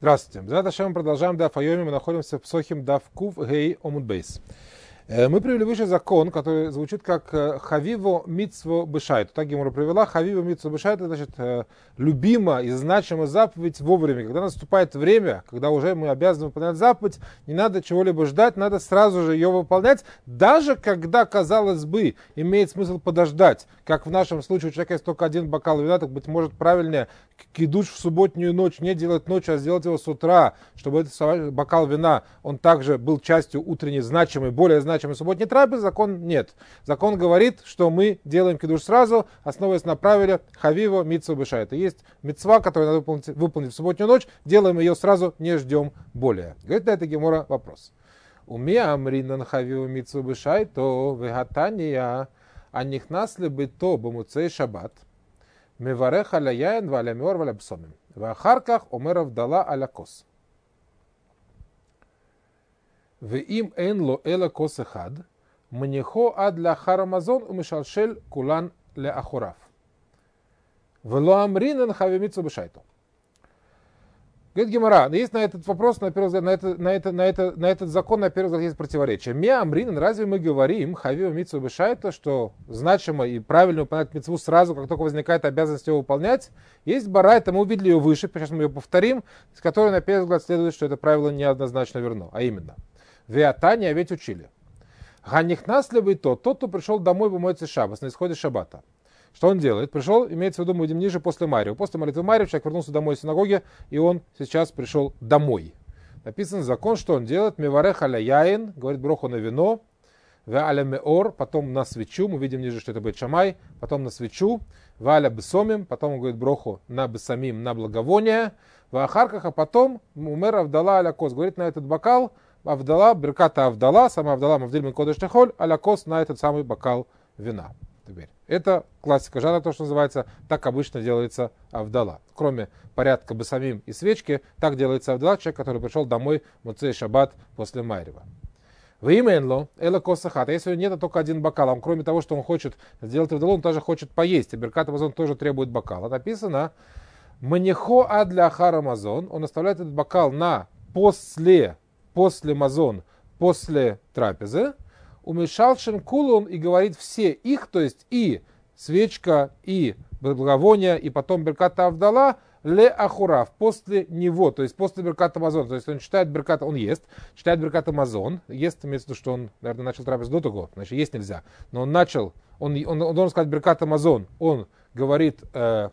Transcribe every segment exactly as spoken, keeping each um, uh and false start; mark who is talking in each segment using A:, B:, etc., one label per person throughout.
A: Здравствуйте. Завтра мы продолжаем Даф Айоми, мы находимся в Псохим Даф Кув Гей Омуд Бейс. Мы привели выше закон, который звучит как Хавиво Мицво Бешайт. Так Гемора привела. Хавиво Мицво Бешайт, это значит любима и значима заповедь вовремя. Когда наступает время, когда уже мы обязаны выполнять заповедь, не надо чего-либо ждать, надо сразу же ее выполнять, даже когда, казалось бы, имеет смысл подождать. Как в нашем случае, у человека есть только один бокал вина, так, быть может, правильнее кидуш в субботнюю ночь не делать ночью, а сделать его с утра, чтобы этот бокал вина, он также был частью утренней значимой, более значимой субботней трапезы. Закон нет. Закон говорит, что мы делаем кидуш сразу, основываясь на правиле Хавиво Мицво Бешайт. Есть мицва, которую надо выполнить, выполнить в субботнюю ночь, делаем ее сразу, не ждем более. Говорит на это Гемора вопрос. Умея амринан Хавиво Мицво Бешайт, то вегатания, а нихнас ли бы то бамуцей шаббат, меварех аля яин валя меор валя псомим. Вахарках омеров дала аля кос. Веим энло эла кос эхад, мнехо ад лахар амазон умешалшель кулан ле ахурав. Вело амринан Хавиво Мицво Бешайт. Говорит Гемара, есть на этот вопрос, на первый взгляд, на, это, на, это, на, это, на этот закон, на первый взгляд, есть противоречие. Мя амринан, разве мы говорим Хавиво Мицво Бешайт, что значимо и правильно выполнять мицву сразу, как только возникает обязанность его выполнять? Есть барайта, мы увидели ее выше, сейчас мы ее повторим, с которой на первый взгляд следует, что это правило неоднозначно верно, а именно. Веатания ведь учили. Ганихнас ли бы то, тот, кто пришел домой помоется шаббас, на исходе шаббата. Что он делает? Пришел, имеется в виду, мы идем ниже после Марио. После молитвы Марио человек вернулся домой из синагоги, и он сейчас пришел домой. Написан закон, что он делает. Меварех аля яин, говорит броху на вино. Ве аля меор, потом на свечу. Мы видим ниже, что это будет шамай. Потом на свечу. Ве аля бесомим, потом он говорит броху на бесамим, на благовоние. Ве ахарках, а потом умер авдала аля кос. Говорит на этот бокал авдала, берката авдала, сама авдала мавдиль мин кодеш техоль, аля кос на этот самый бокал вина. Теперь. Это классика жанра, то, что называется, так обычно делается авдала. Кроме порядка бесамим и свечки, так делается авдала, человек, который пришел домой муцей шаббат после майрева. В именло, эла косахат. Если нет, только один бокал, он, кроме того, что он хочет сделать авдалу, он тоже хочет поесть. И беркат амазон тоже требует бокала. Написано, манихо адля ахар амазон, он оставляет этот бокал на после, после мазон, после трапезы. Умешалшин кулун и говорит все их, то есть и свечка, и благовоние, и потом берката авдала, ле ахурав, после него, то есть после берката мазон, то есть он читает берката, он ест, читает берката мазон, ест, имеется в виду, что он, наверное, начал трапезу до того, значит, есть нельзя, но он начал, он, он, он должен сказать берката мазон, он говорит, э,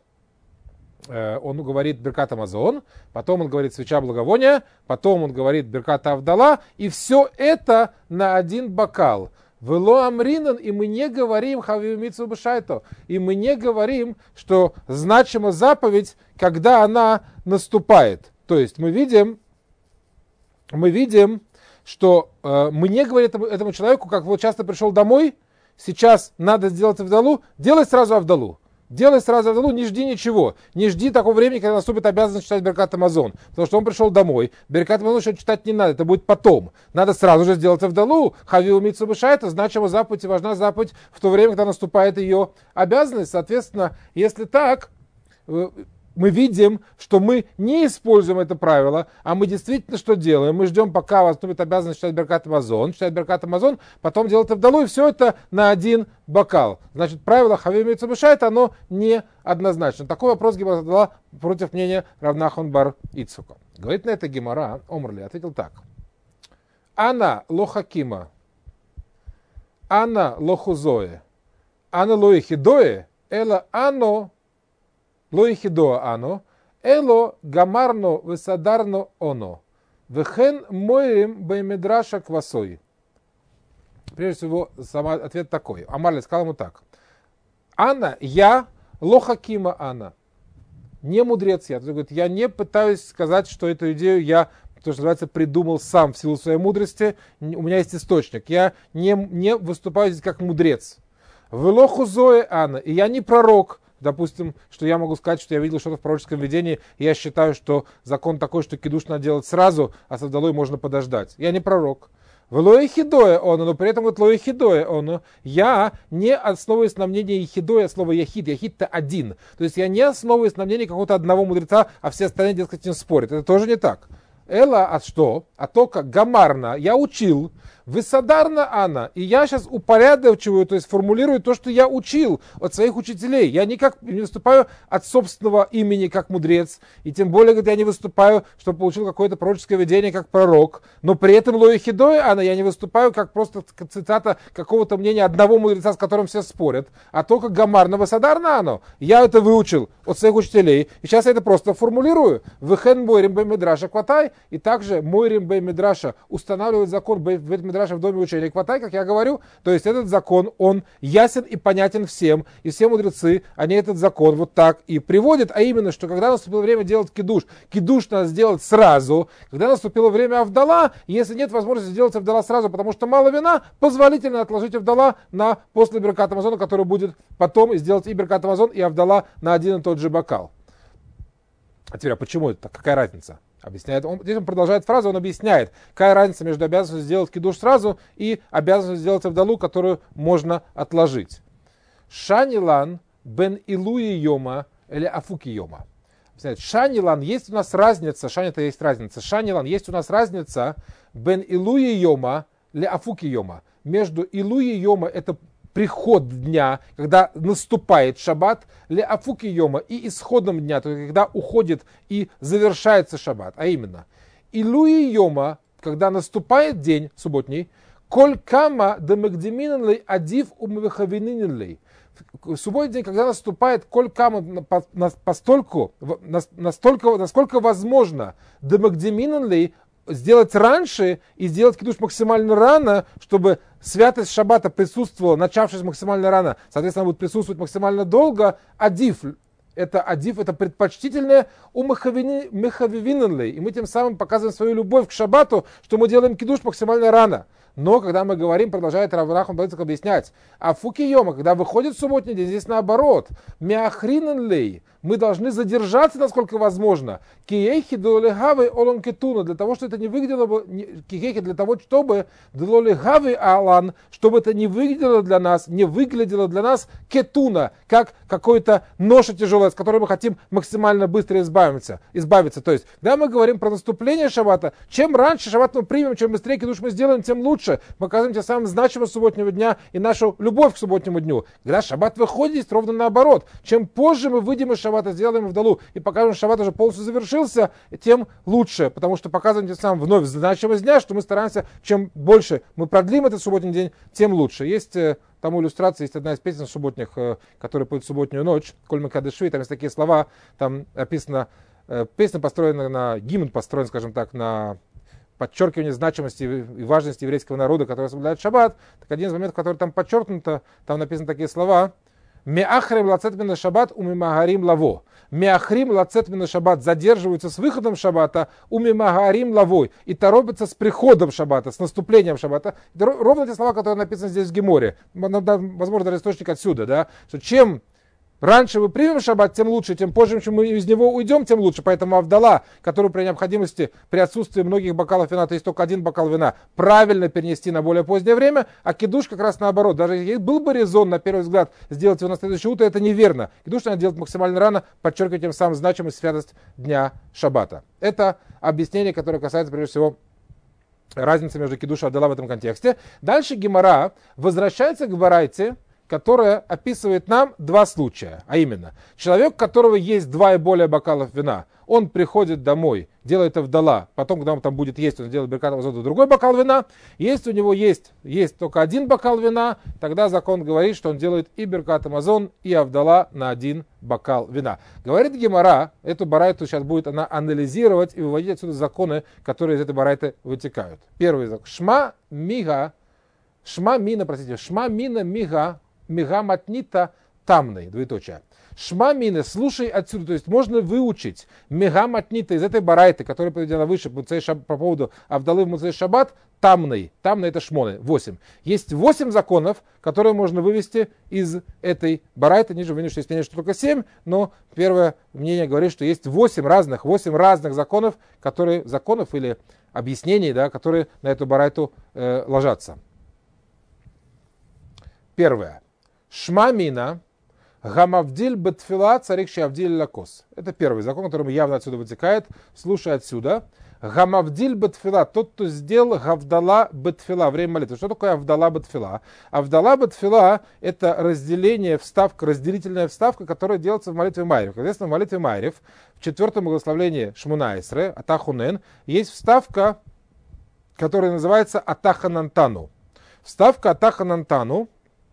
A: он говорит беркат амазон, потом он говорит свеча благовония, потом он говорит беркат авдала, и все это на один бокал. Вело амринан, и мы не говорим Хавиво Мицво Бешайт, и мы не говорим, что значима заповедь, когда она наступает. То есть мы видим, мы видим, что э, мы не говорим этому, этому человеку, как вот часто пришел домой, сейчас надо сделать авдалу, делай сразу авдалу. Делай сразу авдалу, не жди ничего. Не жди такого времени, когда наступит обязанность читать беркат амазон. Потому что он пришел домой. Беркат амазон еще читать не надо, это будет потом. Надо сразу же сделать авдалу. Хавиво Мицво Бешайт, значима заповедь и важна заповедь в то время, когда наступает ее обязанность. Соответственно, если так, мы видим, что мы не используем это правило, а мы действительно что делаем? Мы ждем, пока наступит обязанность читать беркат амазон, читать беркат амазон, потом делать авдалу, и все это на один бокал. Значит, правило Хавиво Мицво Бешайт, оно не однозначно. Такой вопрос Гемара задала против мнения Рав Нахман бар Ицхока. Говорит на это Гемара, Омрли ответил так. Ана лохакима, ана лохузое, ана лоихидое, эла ано лоихидоа ано, эло гамарно высадарно оно, вехен мойрим баймедраша квасой. Прежде всего, сам ответ такой. Амарли сказал ему так. Анна, я, лохакима Анна, не мудрец я. Он говорит, я не пытаюсь сказать, что эту идею я, то, что называется, придумал сам в силу своей мудрости. У меня есть источник. Я не, не выступаю здесь как мудрец. Велоху зое Анна, и я не пророк. Допустим, что я могу сказать, что я видел что-то в пророческом видении, и я считаю, что закон такой, что кидуш надо делать сразу, а с авдалой можно подождать. Я не пророк. Вло ехидое оно, но при этом вот ло ехидое оно, я не основываюсь на мнении ехидое, слово яхид, яхид-то один. То есть я не основываюсь на мнении какого-то одного мудреца, а все остальные, дескать, с ним спорят. Это тоже не так. Эла, а что? А то, как гамарна, я учил, высадарна она, и я сейчас упорядочиваю, то есть формулирую то, что я учил от своих учителей. Я никак не выступаю от собственного имени как мудрец, и тем более, когда я не выступаю, что получил какое-то пророческое видение как пророк, но при этом ло ехидое она, я не выступаю как просто цитата какого-то мнения одного мудреца, с которым все спорят, а то, как гамарна, высадарна оно, я это выучил от своих учителей, и сейчас я это просто формулирую. Вехен мой римбей мидраша кватай, и также мой римбей мидраша устанавливает закон бейт мидраша в доме учения кватай, как я говорю, то есть этот закон, он ясен и понятен всем, и все мудрецы, они этот закон вот так и приводят, а именно, что когда наступило время делать кидуш, кидуш надо сделать сразу, когда наступило время авдала, если нет возможности сделать авдала сразу, потому что мало вина, позволительно отложить авдала на после беркат амазона, который будет потом, и сделать и беркат амазон, и авдала на один и тот же бокал. А теперь, а почему это? Какая разница? Объясняет. Он, здесь он продолжает фразу, он объясняет, какая разница между обязанностью сделать кидуш сразу и обязанностью сделать авдалу, которую можно отложить. Шанилан бен илуи йома или афуки йома. Шанилан, есть у нас разница, шани-то есть разница, шанилан, есть у нас разница бен илуи йома или афуки йома. Между илуи йома, это приход дня, когда наступает шаббат, ле афуки йома, и исходом дня, то есть когда уходит и завершается шаббат, а именно илуи йома, когда наступает день субботний, коль кама демагдеминлей адив умвехавининлей. В субботний день, когда наступает коль кама постольку, настолько, насколько возможно, демагдеминлей, сделать раньше и сделать кидуш максимально рано, чтобы святость шаббата присутствовала, начавшись максимально рано, соответственно, будет присутствовать максимально долго. Адиф, это адиф, это предпочтительное у мехавивиненлей, и мы тем самым показываем свою любовь к шаббату, что мы делаем кидуш максимально рано. Но когда мы говорим, продолжает Рав Нахман Бальцик объяснять, а фуки йома, когда выходит субботний день, здесь наоборот, мяхриненлей, мы должны задержаться, насколько возможно, киехи дололегавы олон кетуна, для того, чтобы это не выглядело бы, киехи для того, чтобы дололегавы алан, чтобы это не выглядело для нас, не выглядело для нас кетуна, как какой-то ноша тяжелая, с которой мы хотим максимально быстро избавиться. избавиться. То есть, когда мы говорим про наступление шаббата, чем раньше шаббат мы примем, чем быстрее кидуш мы сделаем, тем лучше. Мы показываем тем самым значимость субботнего дня и нашу любовь к субботнему дню. Когда шаббат выходит, здесь ровно наоборот. Чем позже мы выйдем из шаббата, сделаем вдалу и покажем, что шаббат уже полностью завершился, тем лучше, потому что показываем тем самым вновь значимость дня, что мы стараемся, чем больше мы продлим этот субботний день, тем лучше. Есть там иллюстрация, есть одна из песен субботних, которая поет субботнюю ночь, Коль Макадыши, там есть такие слова, там написано, песня построена на, гимн построен, скажем так, на подчеркивание значимости и важности еврейского народа, который соблюдает шаббат. Так один из моментов, который там подчеркнуто, там написаны такие слова: «Меахрим лацет мина шаббат умимагарим лаво». «Меахрим лацет мина шаббат» задерживаются с выходом шаббата, умимагарим лавой, и торопятся с приходом шаббата, с наступлением шаббата. Это ровно те слова, которые написаны здесь в Геморе. Возможно, даже источник отсюда, да? Что чем раньше мы примем шаббат, тем лучше, тем позже, чем мы из него уйдем, тем лучше. Поэтому авдала, которую при необходимости, при отсутствии многих бокалов вина, то есть только один бокал вина, правильно перенести на более позднее время, а кидуш как раз наоборот. Даже если был бы резон, на первый взгляд, сделать его на следующее утро, это неверно. Кидуш надо делать максимально рано, подчеркивая тем самым значимость, святость дня шаббата. Это объяснение, которое касается, прежде всего, разницы между кидуш и авдала в этом контексте. Дальше Гемара возвращается к барайте, которая описывает нам два случая, а именно, человек, у которого есть два и более бокалов вина, он приходит домой, делает авдала, потом, когда он там будет есть, он делает беркат амазон, другой бокал вина. Если у него есть, есть только один бокал вина, тогда закон говорит, что он делает и беркат амазон, и авдала на один бокал вина. Говорит Гемара, эту барайту сейчас будет она анализировать и выводить отсюда законы, которые из этой барайты вытекают. Первый закон. Шма мига, шма мина, простите, шма мина мига, мига матнита тамной, двоеточие. Шма мина, слушай отсюда, то есть можно выучить мига матнита из этой барайты, которая приведена выше по поводу авдалы в Муцей Шаббат, тамной. Тамной это шмоны, восемь. Есть восемь законов, которые можно вывести из этой барайты. Ниже вы видите, что есть мнение, что только семь, но первое мнение говорит, что есть восемь разных, восемь разных законов, которые, законов или объяснений, да, которые на эту барайту э, ложатся. Первое. Шмамина гамавдиль бетфила царик шавдиль лакос. Это первый закон, который явно отсюда вытекает. Слушай отсюда. Гамавдиль бетфила, тот, кто сделал гавдала бетфила, время молитвы. Что такое авдала бетфила? Авдала бетфила — это разделение, вставка, разделительная вставка, которая делается в молитве Майрев. Соответственно, в молитве Майрев, в четвертом благословении Шмуна Эсре, Атахунен, есть вставка, которая называется Атаханантану. Вставка Атаханантану,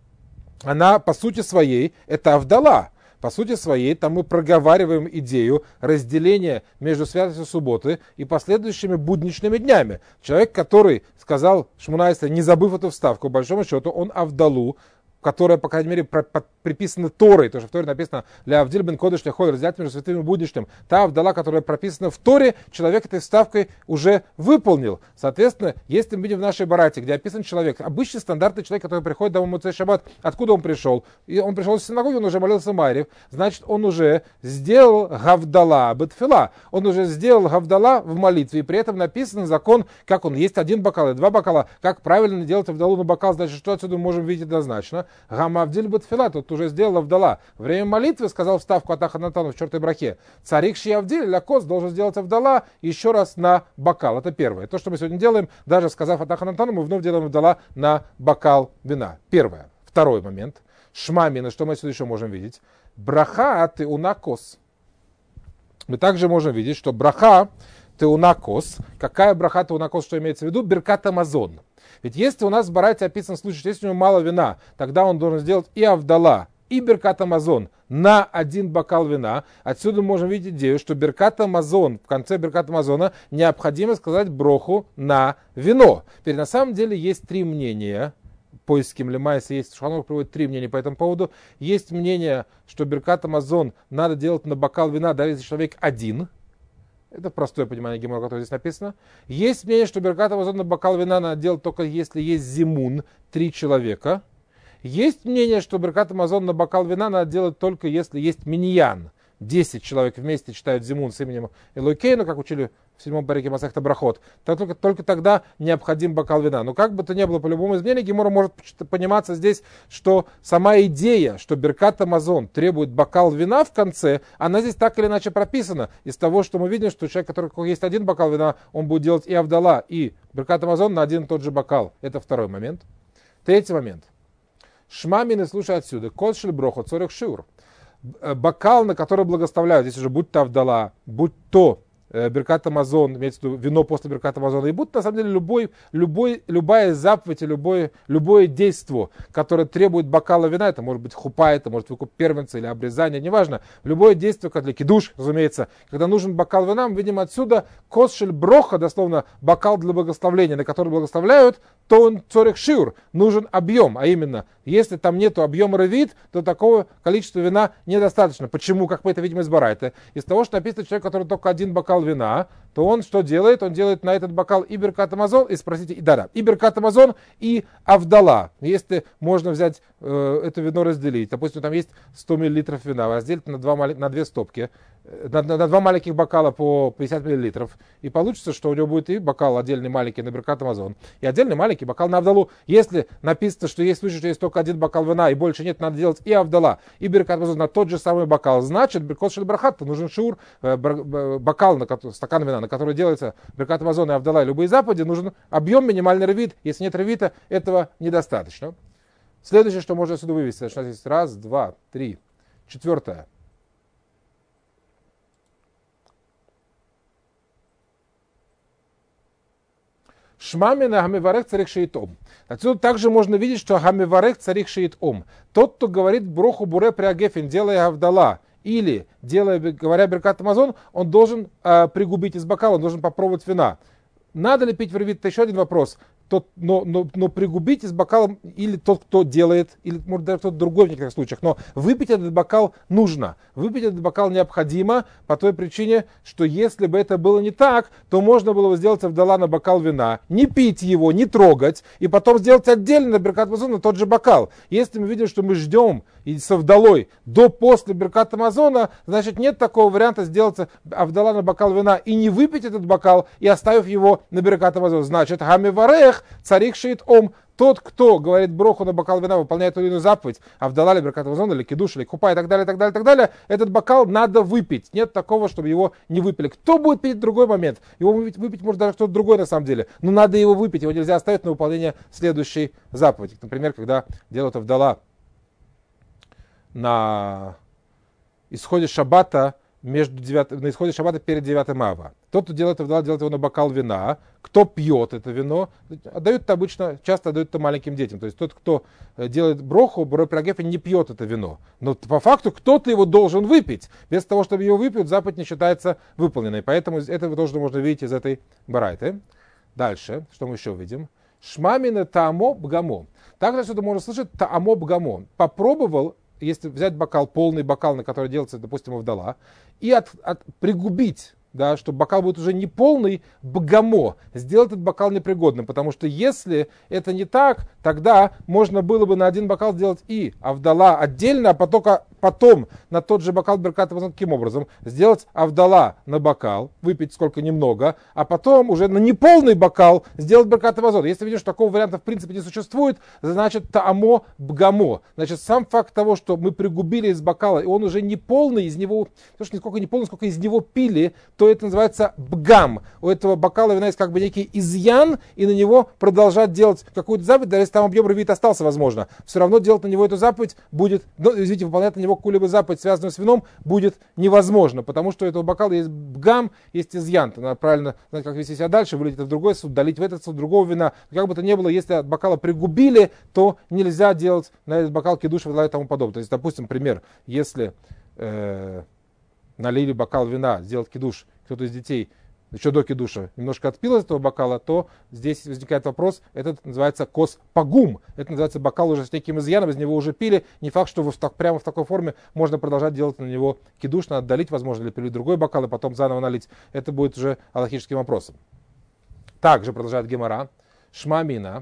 A: она по сути своей, это авдала. По сути своей, там мы проговариваем идею разделения между святостью субботы и последующими будничными днями. Человек, который сказал Шмуна Эсре, не забыв эту вставку, по большому счету, он авдалу, которая, по крайней мере, про, про, приписана Торой, потому что в Торе написано «Ля авдиль бен кодеш ля холь», разделять между святым и будничным. Та авдала, которая прописана в Торе, человек этой вставкой уже выполнил. Соответственно, если мы видим в нашей барате, где описан человек, обычный стандартный человек, который приходит домой в Моцей Шаббат, откуда он пришел? И он пришел из синагоги, он уже молился Майрев, значит, он уже сделал гавдала бетфила, он уже сделал гавдала в молитве, и при этом написан закон, как он, есть один бокал и два бокала, как правильно делать авдалу на бокал, значит, что отсюда мы можем видеть однозначно. Гамавдиль бетфила, тот уже сделал авдала. Время молитвы сказал вставку Атаханантану в чертой брахе. Царик шиавдиль лакос должен сделать авдала еще раз на бокал. Это первое. То, что мы сегодня делаем, даже сказав Атаханантану, мы вновь делаем авдала на бокал вина. Первое. Второй момент. Шмамина, что мы отсюда еще можем видеть? Браха теунакос. Мы также можем видеть, что браха теунакос. Какая браха теунакос, что имеется в виду? Беркат Амазон. Ведь если у нас в барайте описан случай, что если у него мало вина, тогда он должен сделать и авдала, и беркат Амазон на один бокал вина. Отсюда мы можем видеть идею, что беркат Амазон, в конце беркат Амазона необходимо сказать броху на вино. Теперь на самом деле есть три мнения. Поиски Млемайса есть, Шухан приводит три мнения по этому поводу. Есть мнение, что беркат Амазон надо делать на бокал вина, даже если человек один. Это простое понимание гемора, которое здесь написано. Есть мнение, что беркат Амазон на бокал вина надо делать только если есть зимун, три человека. Есть мнение, что беркат Амазон на бокал вина надо делать только если есть миньян. десять человек вместе читают зимун с именем Элокейну, как учили в седьмом парике Масехта Брахот. Только, только тогда необходим бокал вина. Но как бы то ни было, по любому из мнений, гемора может пониматься здесь, что сама идея, что беркат Амазон требует бокал вина в конце, она здесь так или иначе прописана. Из того, что мы видим, что человек, у которого есть один бокал вина, он будет делать и авдала, и беркат Амазон на один и тот же бокал. Это второй момент. Третий момент. Шмамины, слушай отсюда. Кошель брохо, цорих шиур. Бокал, на который благословляют, здесь уже будь то авдала, будь то беркат Амазон, имеется в виду вино после беркат Амазона, и будь на самом деле любой, любой, любая заповедь, любое, любое действие, которое требует бокала вина, это может быть хупа, это может выкуп первенца или обрезание, неважно, любое действие, как для кидуш, разумеется, когда нужен бокал вина, мы видим отсюда кошель броха, дословно бокал для благословления, на который благословляют, то он цорих шиур, нужен объем, а именно, если там нету объема ревит, то такого количества вина недостаточно. Почему? Как мы это видим из барайта. Из того, что написано, человек, который только один бокал вина, то он что делает? Он делает на этот бокал и беркат Амазон, и спросите, и да-да, и беркат Амазон, и авдала. Если можно взять э, это вино разделить, допустим, там есть сто миллилитров вина, разделить на, два, на две стопки, на, на, на два маленьких бокала по пятьдесят миллилитров, и получится, что у него будет и бокал отдельный маленький на беркат Амазон, и отдельный маленький бокал на авдалу. Если написано, что есть случай, что есть только один бокал вина, и больше нет, надо делать и авдала, и беркат Амазон на тот же самый бокал, значит, беркот шель брахат, нужен шиур, э, бокал, на который, стакан вина, на который делается беркат Амазон и авдала, и любые заповеди, нужен объем, минимальный ревит. Если нет ревита, этого недостаточно. Следующее, что можно отсюда вывести, значит, здесь раз, два, три, четвертое. Шмамина гамиварех царих шеит ом. Отсюда также можно видеть, что гамиварех царих шеит ом. Тот, кто говорит броху буре приагефин, делая авдала, или делая, говоря беркат Амазон, он должен э, пригубить из бокала, он должен попробовать вина. Надо ли пить в ревит? Это еще один вопрос. тот, но, но, но пригубить из бокала или тот, кто делает, или может даже кто-то другой в некоторых случаях, но выпить этот бокал нужно. Выпить этот бокал необходимо по той причине, что если бы это было не так, то можно было бы сделать авдала на бокал вина, не пить его, не трогать, и потом сделать отдельно Беркат Мазон на тот же бокал. Если мы видим, что мы ждем и с авдалой до после Беркат Мазона, значит нет такого варианта сделать авдала на бокал вина и не выпить этот бокал, и оставив его на Беркат Мазон. Значит, хамиварех царих шеит ом. Тот, кто говорит броху на бокал вина, выполняет ту или иную заповедь, авдала или Беркат Мазон, или кидуш, или купа, и так далее, и так далее, и так далее, этот бокал надо выпить. Нет такого, чтобы его не выпили. Кто будет пить в другой момент? Его выпить, выпить может даже кто-то другой на самом деле. Но надо его выпить, его нельзя оставить на выполнение следующей заповеди. Например, когда делают авдала на исходе шаббата, между девятым, на исходе шаббата перед девятым ава. Тот, кто делает авдала, делает его на бокал вина. Кто пьет это вино, отдают это обычно, часто отдают это маленьким детям. То есть тот, кто делает броху, Борой Прагефи не пьет это вино. Но по факту кто-то его должен выпить. Без того, чтобы его выпьют, заповедь не считается выполненной. Поэтому это тоже можно видеть из этой барайты. Дальше, что мы еще видим? Шмамина таамо бгамо. Также отсюда можно слышать таамо бгамо. Попробовал, если взять бокал, полный бокал, на который делается, допустим, авдала, и от, от, пригубить, да, чтобы бокал будет уже не полный, бгамо, сделать этот бокал непригодным. Потому что если это не так, тогда можно было бы на один бокал сделать и авдала отдельно, а потом, потом на тот же бокал Беркат Мазон таким образом сделать авдала на бокал, выпить сколько немного, а потом уже на неполный бокал сделать Беркат Мазон. Если видишь, что такого варианта в принципе не существует, значит таамо бгамо. Значит, сам факт того, что мы пригубили из бокала, и он уже не полный, из него, то что не сколько не полный, сколько из него пили, то это называется бгам. У этого бокала вина есть как бы некий изъян, и на него продолжать делать какую-то заповедь, даже если там объем ревит остался, возможно. Все равно делать на него эту заповедь будет, ну, извините, выполнять на него какую-либо заповедь, связанную с вином, будет невозможно, потому что у этого бокала есть бгам, есть изъян. Надо правильно знать, как вести себя дальше, вылить в другой суд, долить в этот суд другого вина. Как бы то ни было, если от бокала пригубили, то нельзя делать на этот бокал кидуш и тому подобное. То есть, допустим, пример, если э, налили бокал вина, сделать кидуш, кто-то из детей еще до кидуша немножко отпил из этого бокала, то здесь возникает вопрос, это называется кос пагум, это называется бокал уже с неким изъяном, из него уже пили, не факт, что в, прямо в такой форме можно продолжать делать на него кидуш, надо долить, возможно, или перелить другой бокал и потом заново налить, это будет уже алахическим вопросом. Также продолжает Гемара, шмамина,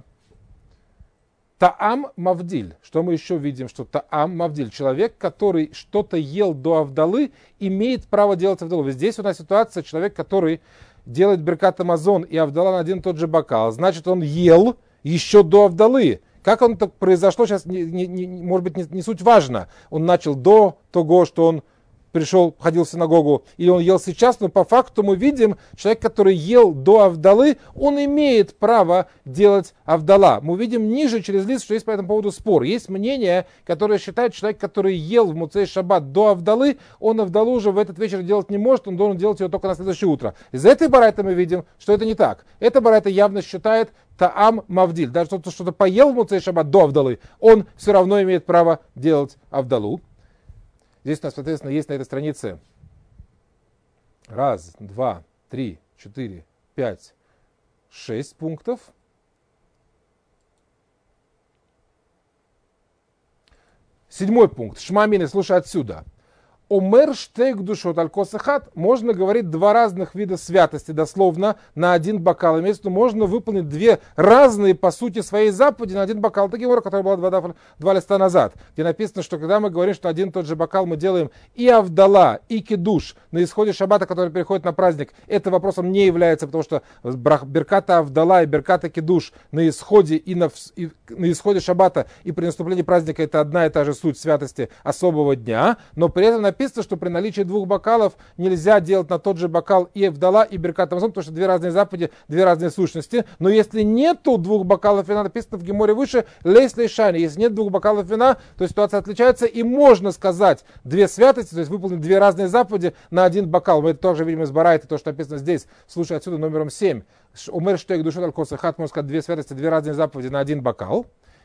A: таам мавдиль. Что мы еще видим, что таам мавдиль. Человек, который что-то ел до авдалы, имеет право делать авдалу. Здесь у нас ситуация, человек, который делает Беркат Мазон и авдала на один и тот же бокал. Значит, он ел еще до авдалы. Как он так произошло, сейчас, не, не, не, может быть, не, не суть важно. Он начал до того, что он пришел, ходил в синагогу, или он ел сейчас, но по факту мы видим, человек, который ел до авдалы, он имеет право делать авдала. Мы видим ниже через лист, что есть по этому поводу спор. Есть мнение, которое считает, человек, который ел в Муцей Шаббат до авдалы, он авдалу уже в этот вечер делать не может, он должен делать ее только на следующее утро. Из этой барайты мы видим, что это не так. Эта барайта явно считает таам мавдиль. Даже тот, кто что-то поел в Муцей Шаббат до авдалы, он все равно имеет право делать авдалу. Здесь у нас, соответственно, есть на этой странице раз, два, три, четыре, пять, шесть пунктов. Седьмой пункт. Шмамины, слушай отсюда. Омер штейк душот аль косахат. Можно говорить два разных вида святости, дословно, на один бокал. Имеется в виду, можно выполнить две разные, по сути, своей заповеди на один бокал. Такие воры, которая была два, два листа назад, где написано, что когда мы говорим, что один и тот же бокал мы делаем и авдала, и кидуш на исходе шаббата, который переходит на праздник, это вопросом не является, потому что берката авдала и берката кидуш на исходе и на, и на исходе шаббата и при наступлении праздника это одна и та же суть святости особого дня, но при этом написано, что при наличии двух бокалов нельзя делать на тот же бокал и авдала, и беркат мазон, потому что две разные заповеди, две разные сущности. Но если нету двух бокалов вина, написано в Геморе выше, лейс лейшани, если нет двух бокалов вина, то ситуация отличается, и можно сказать две святости, то есть выполнить две разные заповеди на один бокал. Мы это тоже видим из Барайты, то, что написано здесь, слушай отсюда номером семь. Умер штейк душот аль косахат, можно сказать две святости, две разные заповеди на один бокал.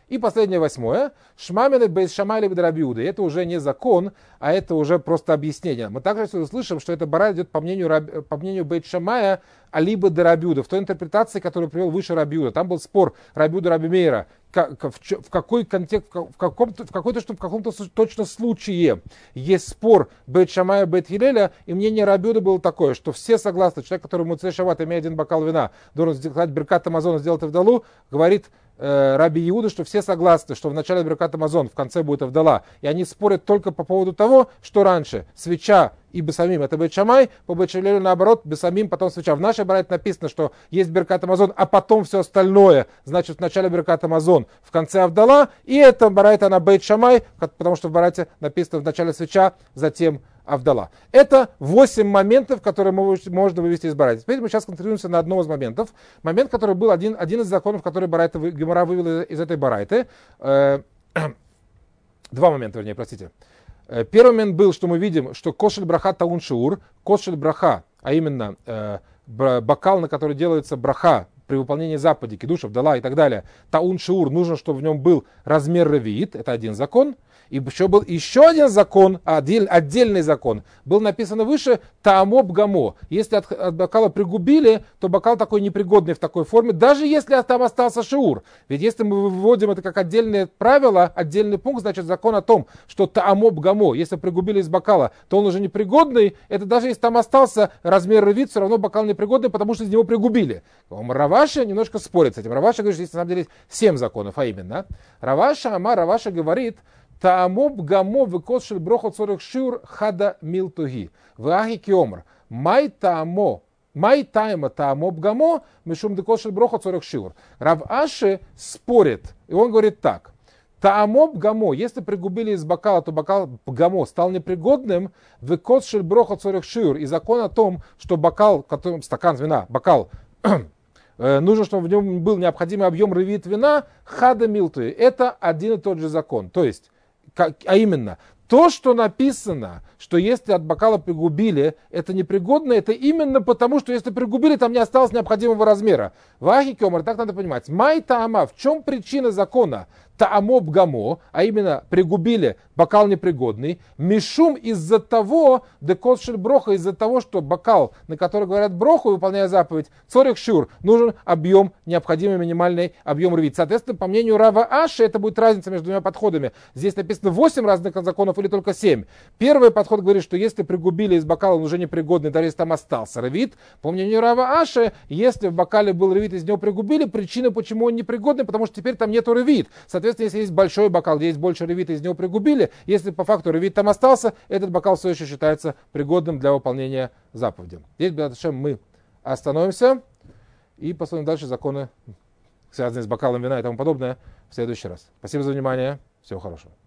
A: И последнее, восьмое. Шмамины бейс шамай либо Раби Иуда. Это уже не закон, а это уже просто объяснение. Мы также слышим, что эта бара идет по мнению, по мнению бейс шамая, а либо до Раби Иуда. В той интерпретации, которую привел выше Раби Иуда. Там был спор Раби Иуда Раби Мейра. В какой контекст, в каком-то, в какой-то, в каком-то точно случае есть спор бейт шамая, бейт Хилеля, и мнение Раби Иуда было такое, что все согласны, человек, который муцей шават, имея один бокал вина, должен сделать беркат амазон, сделать авдалу, говорит э, Раби Иуда, что все согласны, что в начале беркат амазон, в конце будет авдала. И они спорят только по поводу того, что раньше свеча и бесамим это бейт шамай, по бейт Хилелю наоборот, бесамим, потом свеча. В нашей барайте написано, что есть беркат амазон, а потом все остальное, значит в начале беркат амазон, в конце авдала, и это барайта на бейт шамай, потому что в барайте написано в начале свеча, затем авдала. Это восемь моментов, которые можно вывести из барайты. Теперь мы сейчас концентрируемся на одном из моментов. Момент, который был один, один из законов, который барайта, Гемара вывела из этой барайты. Э, два момента, вернее, простите. Первый момент был, что мы видим, что кошель браха таун шиур, кошель браха, а именно э, бокал, на который делается браха при выполнении заповеди, кидуша, вдала и так далее, таун шиур, нужно, чтобы в нем был размер ревиит, это один закон. И еще был еще один закон, отдель, отдельный закон, был написано выше, таамоб гамо. Если от, от бокала пригубили, то бокал такой непригодный в такой форме, даже если там остался шиур. Ведь если мы выводим это как отдельное правило, отдельный пункт, значит закон о том, что таамоб гамо, если пригубили из бокала, то он уже непригодный, это даже если там остался размер ревит, все равно бокал непригодный, потому что из него пригубили. Раваша немножко спорит с этим. Раваша говорит, что здесь на самом деле семь законов, а именно. Раваша, Ама, Раваша говорит, таамоб гамо выкошель брохот сорок шиур хада милтуги. Ваги киомр. Май таамо. Май тайма таамоб гамо мишум декошель брохот сорок шиур. Рав Аши спорит. И он говорит так. Таамоб гамо. Если пригубили из бокала, то бокал гамо стал непригодным. Выкошель брохот сорок шиур. И закон о том, что бокал, стакан вина, бокал, нужно, чтобы в нем был необходимый объем ревит вина, хада милтуи. Это один и тот же закон. То есть, как, а именно, то, что написано, что если от бокала пригубили, это непригодно, это именно потому, что если пригубили, там не осталось необходимого размера. Вахи кемар, так надо понимать. Май таама, в чем причина закона? Таамоб гамо, а именно пригубили, бокал непригодный. Мишум из-за того, декошель броха, из-за того, что бокал, на который говорят броху, выполняя заповедь, цорих шур, нужен объем, необходимый минимальный объем рвит. Соответственно, по мнению Рава Аши, это будет разница между двумя подходами. Здесь написано восемь разных законов или только семь. Первый подход говорит, что если пригубили из бокала, он уже непригодный, даже если там остался рвит. По мнению Рава Аши, если в бокале был рвит, из него пригубили, причина, почему он непригодный, потому что теперь там нету рвит. Соответственно, если есть большой бокал, где есть больше ревита, из него пригубили, если по факту ревит там остался, этот бокал все еще считается пригодным для выполнения заповеди. Здесь, Б'эзрат мы остановимся и посмотрим дальше законы, связанные с бокалом вина и тому подобное, в следующий раз. Спасибо за внимание. Всего хорошего.